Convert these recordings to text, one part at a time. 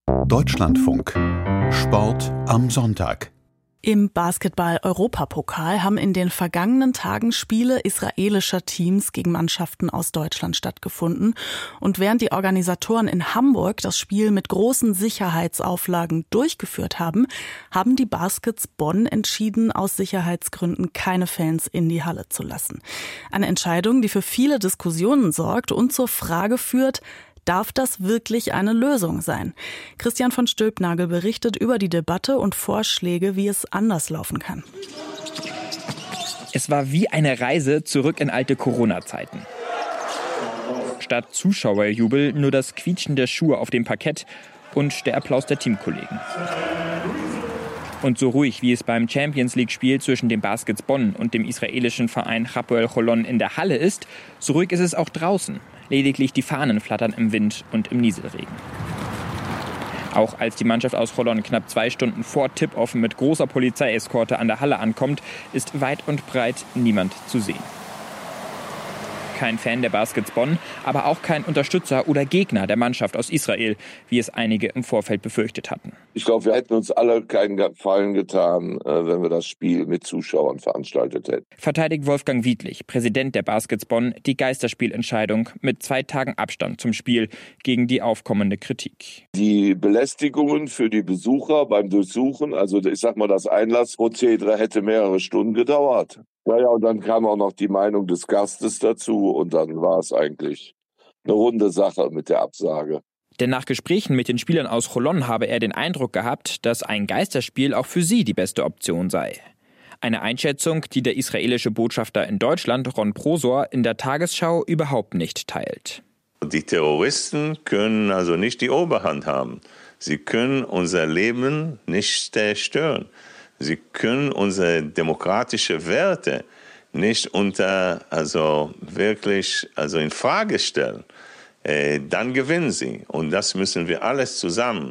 Deutschlandfunk. Sport am Sonntag. Im Basketball-Europapokal haben in den vergangenen Tagen Spiele israelischer Teams gegen Mannschaften aus Deutschland stattgefunden. Und während die Organisatoren in Hamburg das Spiel mit großen Sicherheitsauflagen durchgeführt haben, haben die Baskets Bonn entschieden, aus Sicherheitsgründen keine Fans in die Halle zu lassen. Eine Entscheidung, die für viele Diskussionen sorgt und zur Frage führt: Darf das wirklich eine Lösung sein? Christian von Stülpnagel berichtet über die Debatte und Vorschläge, wie es anders laufen kann. Es war wie eine Reise zurück in alte Corona-Zeiten. Statt Zuschauerjubel nur das Quietschen der Schuhe auf dem Parkett und der Applaus der Teamkollegen. Und so ruhig, wie es beim Champions-League-Spiel zwischen den Baskets Bonn und dem israelischen Verein Hapoel Holon in der Halle ist, so ruhig ist es auch draußen. Lediglich die Fahnen flattern im Wind und im Nieselregen. Auch als die Mannschaft aus Holon knapp 2 Stunden vor Tip-Off mit großer Polizeieskorte an der Halle ankommt, ist weit und breit niemand zu sehen. Kein Fan der Baskets Bonn, aber auch kein Unterstützer oder Gegner der Mannschaft aus Israel, wie es einige im Vorfeld befürchtet hatten. Ich glaube, wir hätten uns alle keinen Gefallen getan, wenn wir das Spiel mit Zuschauern veranstaltet hätten. Verteidigt Wolfgang Wiedlich, Präsident der Baskets Bonn, die Geisterspielentscheidung mit 2 Tagen Abstand zum Spiel gegen die aufkommende Kritik. Die Belästigungen für die Besucher beim Durchsuchen, also ich sag mal, das Einlassprozedere hätte mehrere Stunden gedauert. Ja, und dann kam auch noch die Meinung des Gastes dazu und dann war es eigentlich eine runde Sache mit der Absage. Denn nach Gesprächen mit den Spielern aus Holon habe er den Eindruck gehabt, dass ein Geisterspiel auch für sie die beste Option sei. Eine Einschätzung, die der israelische Botschafter in Deutschland, Ron Prosor, in der Tagesschau überhaupt nicht teilt. Die Terroristen können also nicht die Oberhand haben. Sie können unser Leben nicht stören. Sie können unsere demokratischen Werte nicht in Frage stellen. Dann gewinnen sie. Und das müssen wir alles zusammen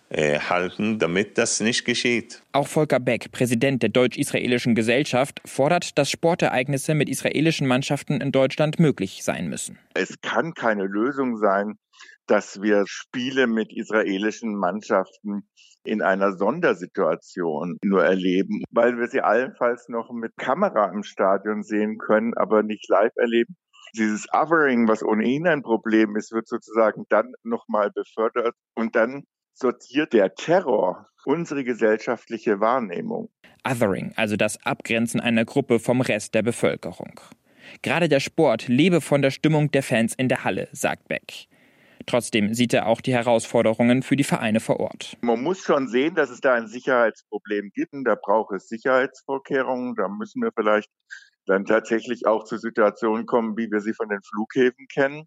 halten, damit das nicht geschieht. Auch Volker Beck, Präsident der Deutsch-Israelischen Gesellschaft, fordert, dass Sportereignisse mit israelischen Mannschaften in Deutschland möglich sein müssen. Es kann keine Lösung sein, dass wir Spiele mit israelischen Mannschaften in einer Sondersituation nur erleben, weil wir sie allenfalls noch mit Kamera im Stadion sehen können, aber nicht live erleben. Dieses Othering, was ohnehin ein Problem ist, wird sozusagen dann nochmal befördert und dann sortiert der Terror unsere gesellschaftliche Wahrnehmung. Othering, also das Abgrenzen einer Gruppe vom Rest der Bevölkerung. Gerade der Sport lebe von der Stimmung der Fans in der Halle, sagt Beck. Trotzdem sieht er auch die Herausforderungen für die Vereine vor Ort. Man muss schon sehen, dass es da ein Sicherheitsproblem gibt. Da braucht es Sicherheitsvorkehrungen. Da müssen wir vielleicht dann tatsächlich auch zu Situationen kommen, wie wir sie von den Flughäfen kennen.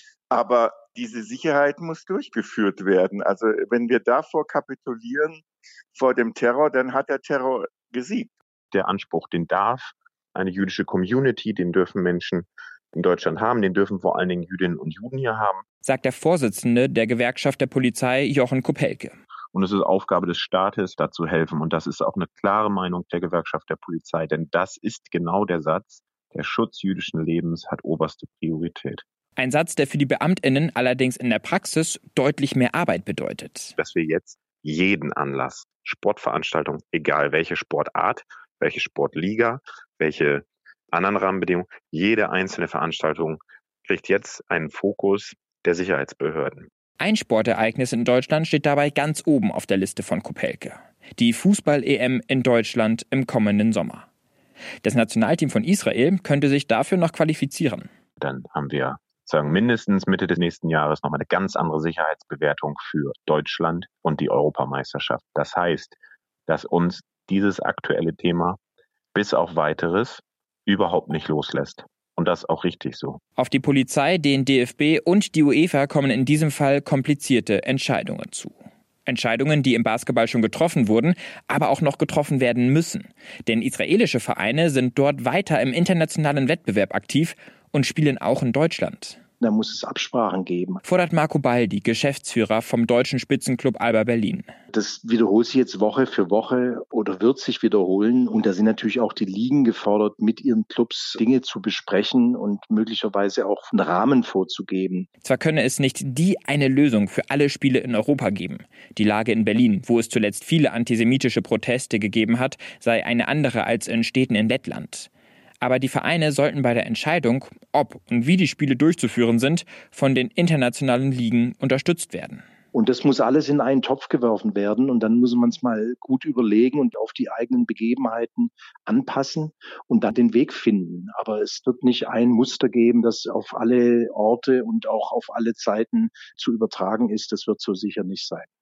Aber diese Sicherheit muss durchgeführt werden. Also wenn wir davor kapitulieren, vor dem Terror, dann hat der Terror gesiegt. Der Anspruch, den darf eine jüdische Community, den dürfen Menschen in Deutschland haben, den dürfen vor allen Dingen Jüdinnen und Juden hier haben, sagt der Vorsitzende der Gewerkschaft der Polizei, Jochen Kopelke. Und es ist Aufgabe des Staates, da zu helfen. Und das ist auch eine klare Meinung der Gewerkschaft der Polizei. Denn das ist genau der Satz: Der Schutz jüdischen Lebens hat oberste Priorität. Ein Satz, der für die BeamtInnen allerdings in der Praxis deutlich mehr Arbeit bedeutet. Dass wir jetzt jeden Anlass, Sportveranstaltung, egal welche Sportart, welche Sportliga, welche anderen Rahmenbedingungen, jede einzelne Veranstaltung kriegt jetzt einen Fokus der Sicherheitsbehörden. Ein Sportereignis in Deutschland steht dabei ganz oben auf der Liste von Kopelke. Die Fußball-EM in Deutschland im kommenden Sommer. Das Nationalteam von Israel könnte sich dafür noch qualifizieren. Dann haben wir mindestens Mitte des nächsten Jahres nochmal eine ganz andere Sicherheitsbewertung für Deutschland und die Europameisterschaft. Das heißt, dass uns dieses aktuelle Thema bis auf Weiteres überhaupt nicht loslässt. Und das ist auch richtig so. Auf die Polizei, den DFB und die UEFA kommen in diesem Fall komplizierte Entscheidungen zu. Entscheidungen, die im Basketball schon getroffen wurden, aber auch noch getroffen werden müssen. Denn israelische Vereine sind dort weiter im internationalen Wettbewerb aktiv und spielen auch in Deutschland. Da muss es Absprachen geben. Fordert Marco Baldi, Geschäftsführer vom deutschen Spitzenclub Alba Berlin. Das wiederholt sich jetzt Woche für Woche oder wird sich wiederholen. Und da sind natürlich auch die Ligen gefordert, mit ihren Clubs Dinge zu besprechen und möglicherweise auch einen Rahmen vorzugeben. Zwar könne es nicht die eine Lösung für alle Spiele in Europa geben. Die Lage in Berlin, wo es zuletzt viele antisemitische Proteste gegeben hat, sei eine andere als in Städten in Lettland. Aber die Vereine sollten bei der Entscheidung, ob und wie die Spiele durchzuführen sind, von den internationalen Ligen unterstützt werden. Und das muss alles in einen Topf geworfen werden und dann muss man es mal gut überlegen und auf die eigenen Begebenheiten anpassen und dann den Weg finden. Aber es wird nicht ein Muster geben, das auf alle Orte und auch auf alle Zeiten zu übertragen ist. Das wird so sicher nicht sein.